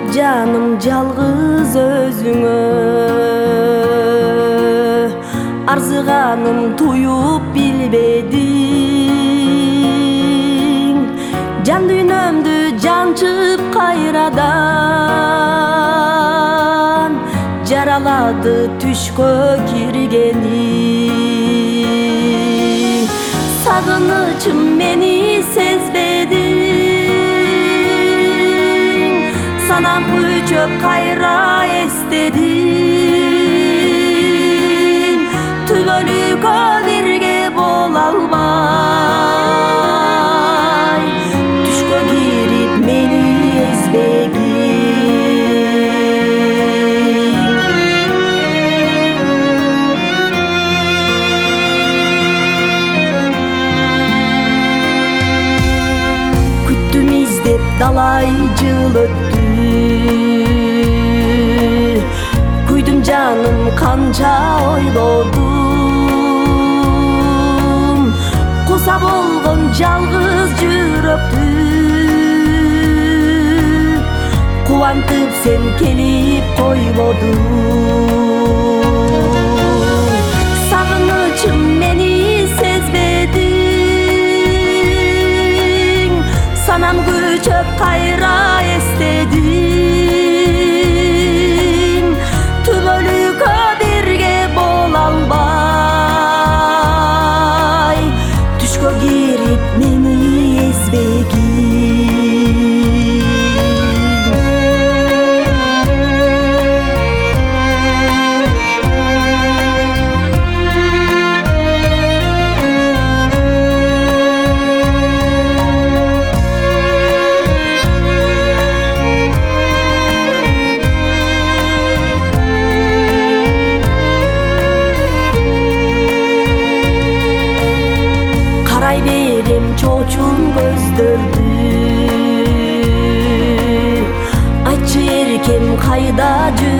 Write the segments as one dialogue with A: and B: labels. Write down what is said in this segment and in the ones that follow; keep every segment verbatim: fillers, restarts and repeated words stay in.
A: Жаным жалгыз өзүңө арзыганым туюп билбедиң. Жан дүйнөмдү жанчып кайрадан жаралады түшкө киргениң. Сагынычым мени сезбедиң, санам көчөп кайра эстедиң. Түбөлүккө бирге боло албай түшкө кирип мени эзбегиң. Күттүм издеп далай жыл өттү, күйдүм жаным канча ойлодум. Куса болгон жалгыз жүрөктү кубантып сен келип койбодуң. Сагынычым мени сезбедиң, санам көчөп кайра эстедиң. Түбөлүккө бирге боло албай түшкө кирип мени эзбегиң. Карай берем чочун көздөрдү, айтчы эркем кайда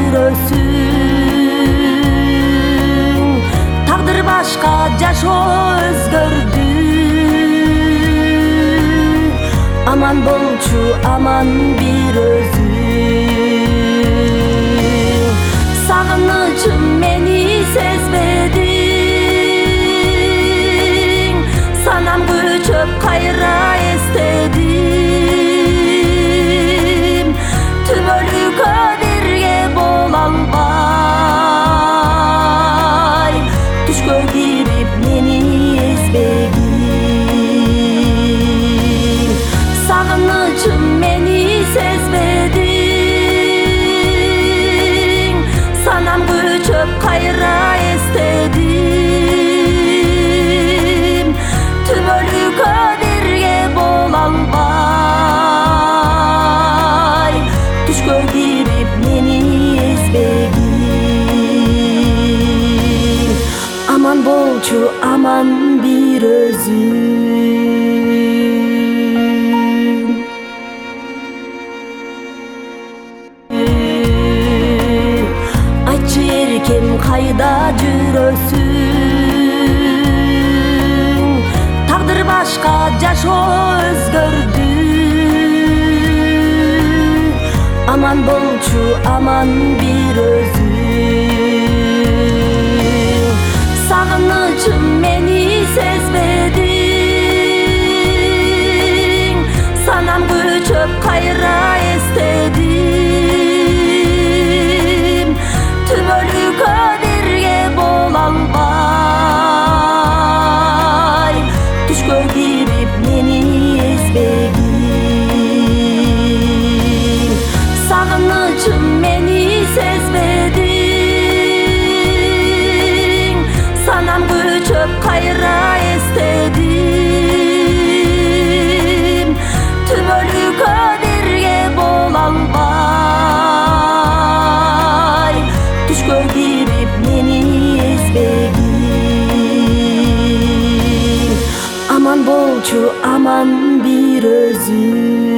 A: жүрөсүң. Тагдыр башка, жашоо өзгөрдү, аман болчу аман бир өзүң. Сагынычым мени сезбедиң, санам көчөп кайра эстедим. Түбөлүккө бирге боло албай түшкө кирип мени эзбегиң. Сагынычым мени сезбедиң, санам көчөп кайра эстедим. Түбөлүккө бирге боло албай түшкө кирип мени эзбегиң. Аман болчу аман бир өзүң. Айтчы эркем кайда жүрөсүң. Тагдыр башка, жашоо өзгөрдү, аман болчу аман бир өзүң. Сагынычым мени сезбедиң, санам көчөп кайра эстедим. Түбөлүккө бирге боло албай түшкө кирип мени эзбегиң. Сагынычым мени сезбедиң, санам көчөп кайра эстедим. Түбөлүккө бирге боло албай түшкө кирип мени эзбегиң. Аман болчу аман бир өзүң.